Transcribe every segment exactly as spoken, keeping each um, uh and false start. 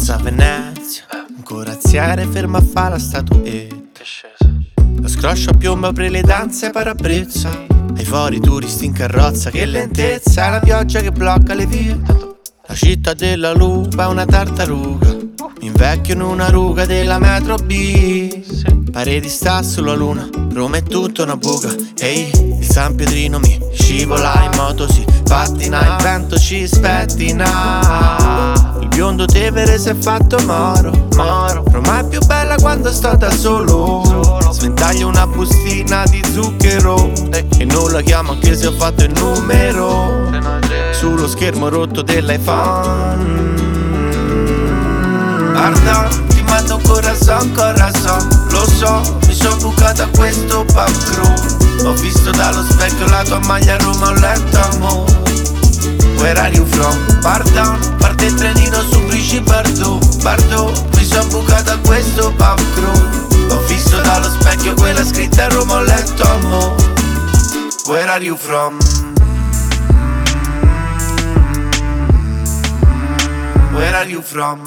Piazza Venezia, un corazziere fermo a fa la statuetta. Lo scroscio a piombo apre le danze parabrezza. Ai fori turisti in carrozza, che lentezza. La pioggia che blocca le vie. La città della lupa è una tartaruga. Mi invecchio in una ruga della metro B. Pareti sta sulla luna, Roma è tutta una buca. Ehi, il San Pietrino mi scivola in moto, si pattina, il vento ci spettina. Il biondo Tevere si è fatto moro, moro. Roma è più bella quando sto da solo. Sventaglio una bustina di zucchero e non la chiamo anche se ho fatto il numero sullo schermo rotto dell'iPhone. Guarda, ti mando un corazon, corazon. Lo so, mi sono bucata a questo pub crew. Ho visto dallo specchio la tua maglia a Roma, ho letto amore. Where are you from? Pardon, parte il trenino su Brici Bardot, Bardot. Mi sono bucata a questo pub crew. Ho visto dallo specchio quella scritta a Roma, ho letto amore. Where are you from? Where are you from?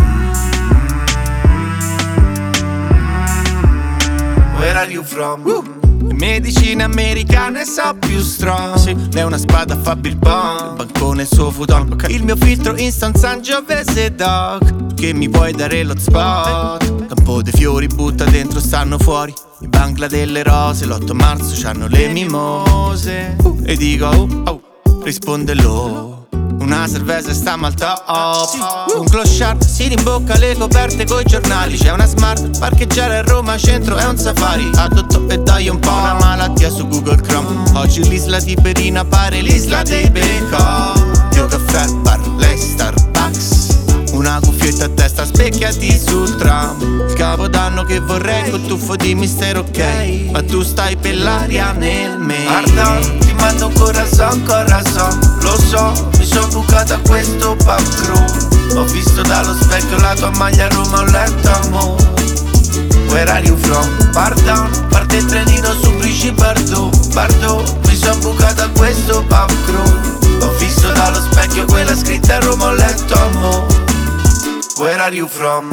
Where are you from? Uh. Le medicine americane so più strong. Sì, lei è una spada fa Bill Bong, bancone il suo futon. Il mio filtro instant Sangiovese dog. Che mi puoi dare lo spot? Campo dei fiori butta dentro stanno fuori. I Bangla delle rose, l'otto marzo c'hanno le mimose. uh. E dico oh, oh, risponde lo. Una cerveza sta mal top. Un clochard si rimbocca le coperte coi giornali. C'è una smart, parcheggiare a Roma centro è un safari. Adotto e dai un po' una malattia su Google Chrome. Oggi l'isola di Berina pare l'isola dei bacon. Io caffè, bar, lei Starbucks. Una cuffietta a testa, specchiati sul tram. Il capodanno che vorrei col tuffo di mister ok. Ma tu stai per l'aria nel me. Guarda, ti mando un corazon, corazon. Lo so, mi sono bucata a questo pub crew. Ho visto dallo specchio la tua maglia a Roma, ho letto amore. Where are you from? Pardon, parte il trenino su Brici Bardot, Bardot. Mi sono bucata a questo pub crew. Ho visto dallo specchio quella scritta a Roma, ho letto amore. Where are you from?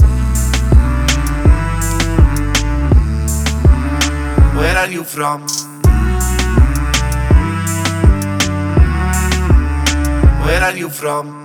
Where are you from? Where are you from?